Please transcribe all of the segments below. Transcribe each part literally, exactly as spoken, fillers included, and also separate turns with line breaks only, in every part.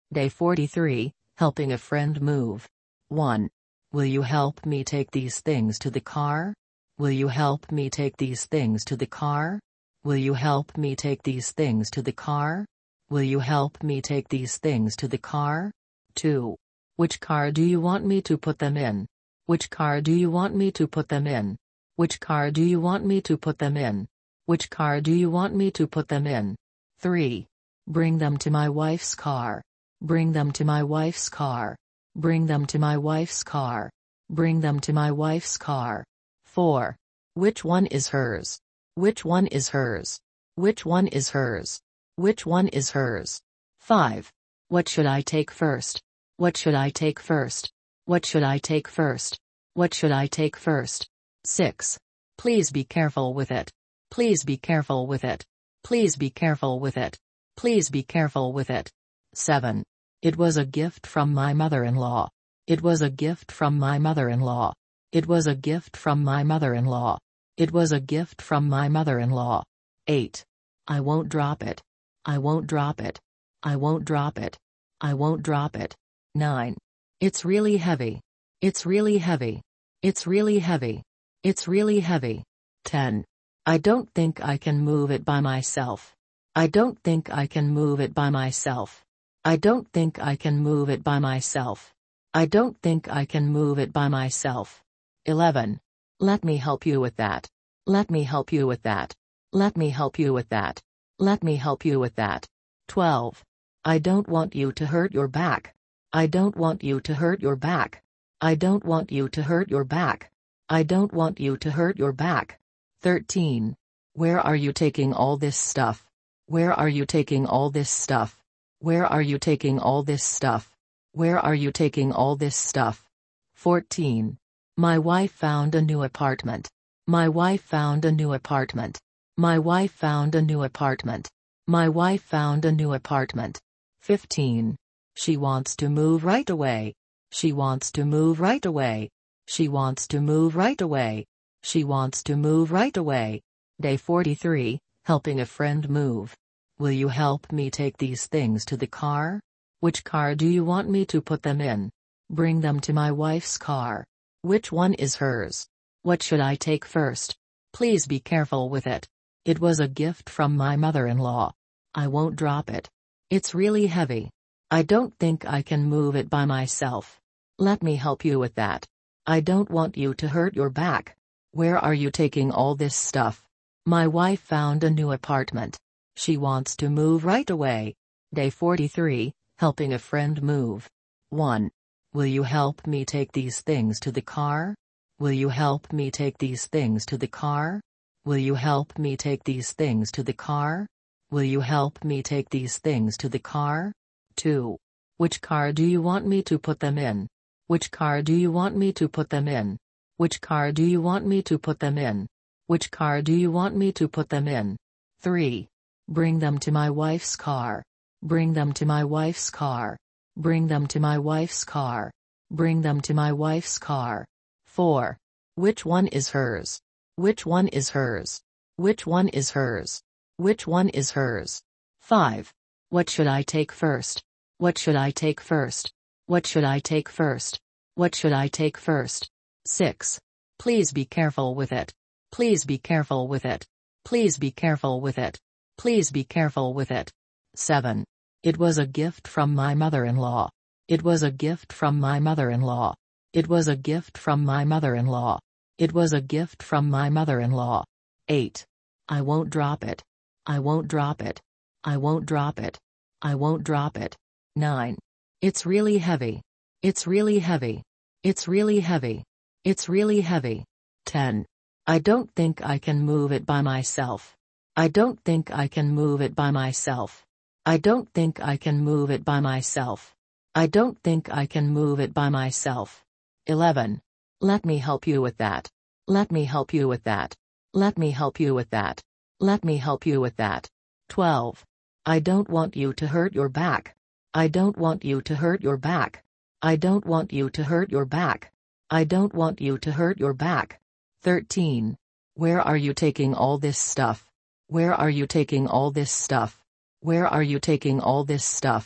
Day forty-three, helping a friend move. one. Will you help me take these things to the car? Will you help me take these things to the car? Will you help me take these things to the car? Will you help me take these things to the car? two. Which car do you want me to put them in? Which car do you want me to put them in? Which car do you want me to put them in? Which car do you want me to put them in? three. Bring them to my wife's car. Bring them to my wife's car. Bring them to my wife's car. Bring them to my wife's car. four. Which one is hers? Which one is hers? Which one is hers? Which one is hers? five. What should I take first? What should I take first? What should I take first? What should I take first? six. Please be careful with it. Please be careful with it. Please be careful with it. Please be careful with it. seven. It was a gift from my mother-in-law. It was a gift from my mother-in-law. It was a gift from my mother-in-law. It was a gift from my mother-in-law. eight. I won't drop it. I won't drop it. I won't drop it. I won't drop it. nine. It's really heavy. It's really heavy. It's really heavy. It's really heavy. ten. I don't think I can move it by myself. I don't think I can move it by myself. I don't think I can move it by myself. I don't think I can move it by myself. eleven. Let me help you with that. Let me help you with that. Let me help you with that. Let me help you with that. twelve. I don't want you to hurt your back. I don't want you to hurt your back. I don't want you to hurt your back. I don't want you to hurt your back. thirteen. Where are you taking all this stuff? Where are you taking all this stuff? Where are you taking all this stuff? Where are you taking all this stuff? fourteen. My wife found a new apartment. My wife found a new apartment. My wife found a new apartment. My wife found a new apartment. fifteen. She wants to move right away. She wants to move right away. She wants to move right away. She wants to move right away. Day forty-three, helping a friend move. Will you help me take these things to the car? Which car do you want me to put them in? Bring them to my wife's car. Which one is hers? What should I take first? Please be careful with it. It was a gift from my mother-in-law. I won't drop it. It's really heavy. I don't think I can move it by myself. Let me help you with that. I don't want you to hurt your back. Where are you taking all this stuff? My wife found a new apartment. She wants to move right away. Day forty-three, helping a friend move. one. Will you help me take these things to the car? Will you help me take these things to the car? Will you help me take these things to the car? Will you help me take these things to the car? two. Which car do you want me to put them in? Which car do you want me to put them in? Which car do you want me to put them in? Which car do you want me to put them in? three. Bring them to my wife's car. Bring them to my wife's car. Bring them to my wife's car. Bring them to my wife's car. four. Which one is hers? Which one is hers? Which one is hers? Which one is hers? five. What should I take first? What should I take first? What should I take first? What should I take first? six. Please be careful with it. Please be careful with it. Please be careful with it. Please be careful with it. seven. It was a gift from my mother-in-law. It was a gift from my mother-in-law. It was a gift from my mother-in-law. It was a gift from my mother-in-law. eight. I won't drop it. I won't drop it. I won't drop it. I won't drop it. nine. It's really heavy. It's really heavy. It's really heavy. It's really heavy. ten. I don't think I can move it by myself. I don't think I can move it by myself. I don't think I can move it by myself. I don't think I can move it by myself. eleven. Let me help you with that. Let me help you with that. Let me help you with that. Let me help you with that. twelve. I don't want you to hurt your back. I don't want you to hurt your back. I don't want you to hurt your back. I don't want you to hurt your back. thirteen. Where are you taking all this stuff? Where are you taking all this stuff? Where are you taking all this stuff?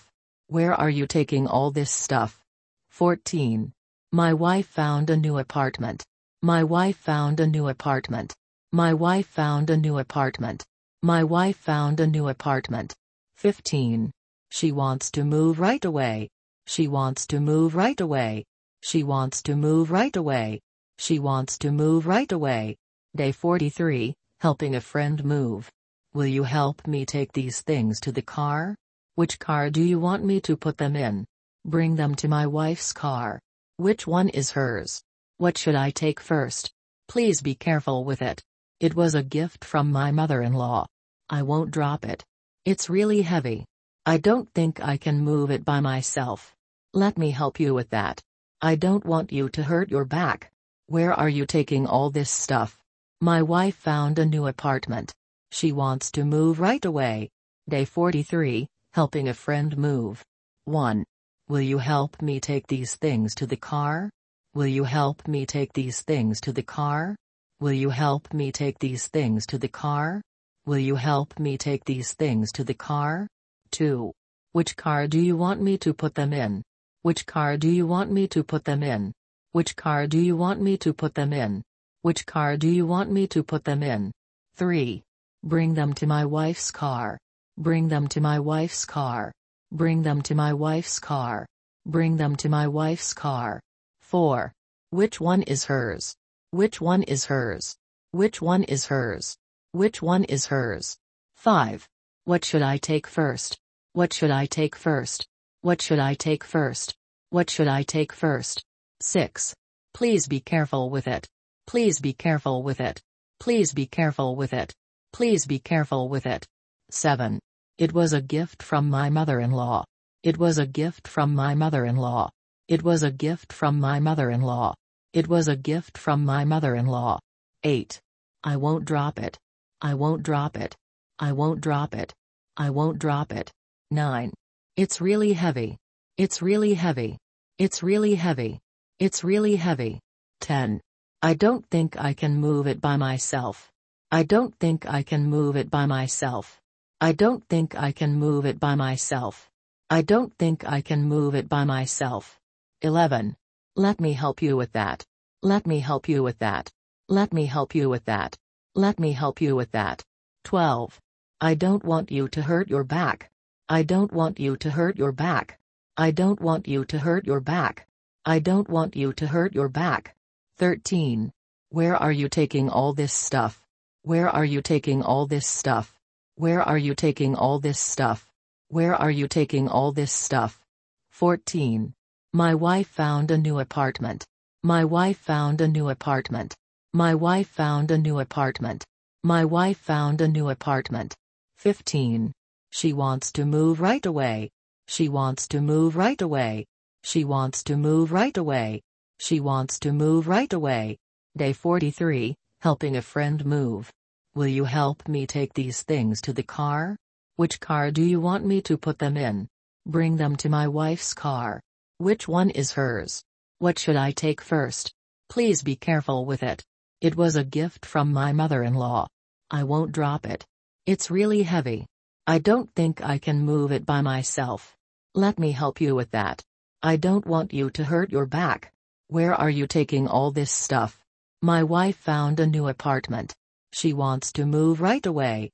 Where are you taking all this stuff? fourteen. My wife found a new apartment. My wife found a new apartment. My wife found a new apartment. My wife found a new apartment. fifteen. She wants to move right away. She wants to move right away. She wants to move right away. She wants to move right away. Day forty-three, helping a friend move. Will you help me take these things to the car? Which car do you want me to put them in? Bring them to my wife's car. Which one is hers? What should I take first? Please be careful with it. It was a gift from my mother-in-law. I won't drop it. It's really heavy. I don't think I can move it by myself. Let me help you with that. I don't want you to hurt your back. Where are you taking all this stuff? My wife found a new apartment. She wants to move right away. Day forty-three, helping a friend move. one. Will you help me take these things to the car? Will you help me take these things to the car? Will you help me take these things to the car? Will you help me take these things to the car? two. Which car do you want me to put them in? Which car do you want me to put them in? Which car do you want me to put them in? Which car do you want me to put them in? three. Bring them to my wife's car. Bring them to my wife's car. Bring them to my wife's car. Bring them to my wife's car. four. Which one is hers? Which one is hers? Which one is hers? Which one is hers? five. What should I take first? What should I take first? What should I take first? What should I take first? six. Please be careful with it. Please be careful with it. Please be careful with it. Please be careful with it. seven. It was a gift from my mother-in-law. It was a gift from my mother-in-law. It was a gift from my mother-in-law. It was a gift from my mother-in-law. eight. I won't drop it. I won't drop it. I won't drop it. I won't drop it. nine. It's really heavy. It's really heavy. It's really heavy. It's really heavy. ten. I don't think I can move it by myself. I don't think I can move it by myself. I don't think I can move it by myself. I don't think I can move it by myself. eleven. Let me help you with that. Let me help you with that. Let me help you with that. Let me help you with that. twelve. I don't want you to hurt your back. I don't want you to hurt your back. I don't want you to hurt your back. I don't want you to hurt your back. thirteen. Where are you taking all this stuff? Where are you taking all this stuff? Where are you taking all this stuff? Where are you taking all this stuff? fourteen. My wife found a new apartment. My wife found a new apartment. My wife found a new apartment. My wife found a new apartment. fifteen. She wants to move right away. She wants to move right away. She wants to move right away. She wants to move right away. Day forty-three, helping a friend move. Will you help me take these things to the car? Which car do you want me to put them in? Bring them to my wife's car. Which one is hers? What should I take first? Please be careful with it. It was a gift from my mother-in-law. I won't drop it. It's really heavy. I don't think I can move it by myself. Let me help you with that. I don't want you to hurt your back. Where are you taking all this stuff? My wife found a new apartment. She wants to move right away.